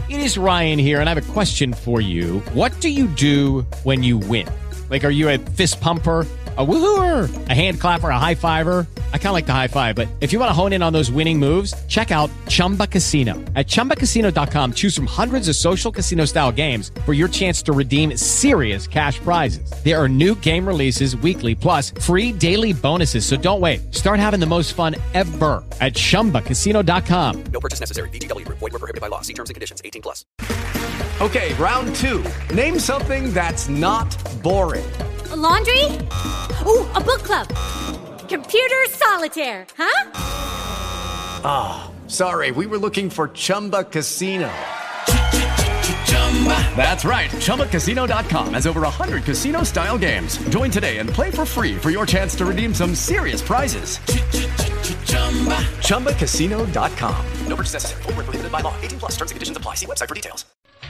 It is Ryan here, and I have a question for you. What do you do when you win? Like, are you a fist pumper, a woohooer, a hand clapper, a high fiver? I kind of like the high five, but if you want to hone in on those winning moves, check out Chumba Casino. At ChumbaCasino.com, choose from hundreds of social casino-style games for your chance to redeem serious cash prizes. There are new game releases weekly, plus free daily bonuses. So don't wait. Start having the most fun ever at ChumbaCasino.com. No purchase necessary. VGW Group. Void where prohibited by law. See terms and conditions. 18+. Okay, round two. Name something that's not boring. A laundry? Ooh, a book club. Computer solitaire, huh? Sorry, we were looking for Chumba Casino. That's right. ChumbaCasino.com has over 100 casino-style games. Join today and play for free for your chance to redeem some serious prizes. ChumbaCasino.com. No purchase necessary. Void where prohibited by law. 18+. Terms and conditions apply. See website for details.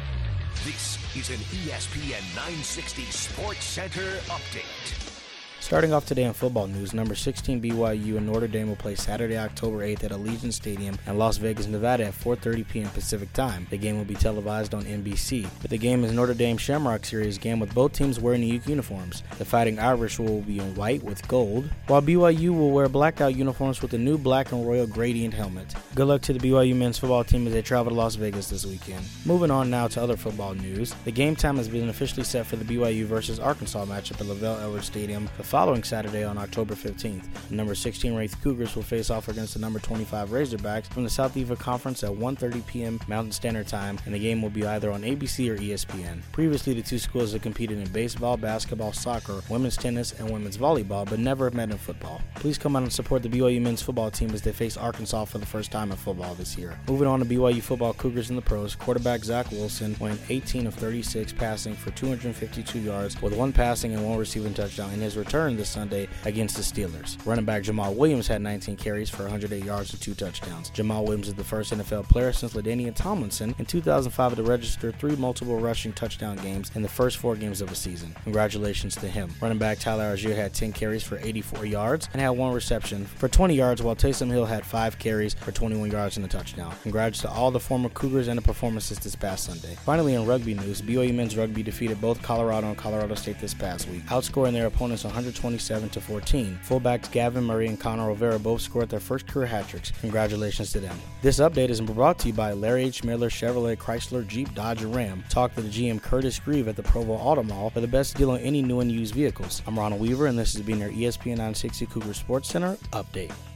This is an ESPN 960 Sports Center update. Starting off today in football news, number 16 BYU and Notre Dame will play Saturday, October 8th at Allegiant Stadium in Las Vegas, Nevada at 4:30 p.m. Pacific Time. The game will be televised on NBC. But the game is Notre Dame Shamrock Series game with both teams wearing unique uniforms. The Fighting Irish will be in white with gold, while BYU will wear blacked out uniforms with a new black and royal gradient helmet. Good luck to the BYU men's football team as they travel to Las Vegas this weekend. Moving on now to other football news. The game time has been officially set for the BYU versus Arkansas matchup at LaVell Edwards Stadium the following Saturday on October 15th. The number 16 ranked Cougars will face off against the number 25 Razorbacks from the South Eva Conference at 1:30 p.m. Mountain Standard Time, and the game will be either on ABC or ESPN. Previously, the two schools have competed in baseball, basketball, soccer, women's tennis, and women's volleyball, but never met in football. Please come out and support the BYU men's football team as they face Arkansas for the first time in football this year. Moving on to BYU football Cougars in the pros, quarterback Zach Wilson went 18 of 36 passing for 252 yards with one passing and one receiving touchdown in his return this Sunday against the Steelers. Running back Jamal Williams had 19 carries for 108 yards and 2 touchdowns. Jamal Williams is the first NFL player since LaDainian Tomlinson in 2005 to register 3 multiple rushing touchdown games in the first 4 games of a season. Congratulations to him. Running back Tyler Algier had 10 carries for 84 yards and had 1 reception for 20 yards, while Taysom Hill had 5 carries for 21 yards and a touchdown. Congrats to all the former Cougars and the performances this past Sunday. Finally, in rugby news, BYU men's rugby defeated both Colorado and Colorado State this past week, outscoring their opponents 127-14. Fullbacks Gavin Murray and Connor Rivera both scored their first career hat-tricks. Congratulations to them. This update is brought to you by Larry H. Miller Chevrolet Chrysler Jeep Dodge and Ram. Talk to the GM Curtis Grieve at the Provo Auto Mall for the best deal on any new and used vehicles. I'm Ronald Weaver, and this has been your ESPN 960 Cougar Sports Center update.